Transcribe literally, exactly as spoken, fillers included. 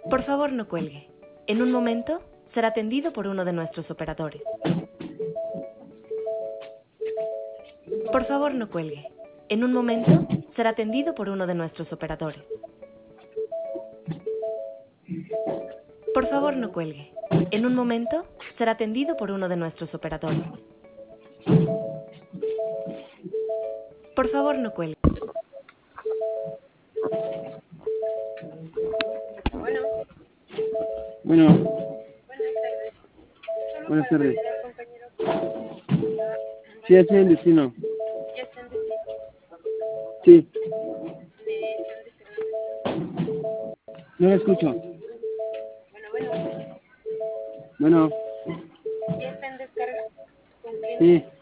Por favor, no cuelgue. En un momento, será atendido por uno de nuestros operadores. Por favor, no cuelgue. En un momento, será atendido por uno de nuestros operadores. Por favor, no cuelgue. En un momento, será atendido por uno de nuestros operadores. Por favor, no cuelgue. Bueno, Bueno, buenas tardes. Solo buenas para tardes. validar, compañero, que la Sí, ya estoy en destino. ya está en destino. Sí, ¿Me están descargando? no lo escucho. Bueno, bueno, Bueno, ¿ya está en descarga? ¿Con quién? sí.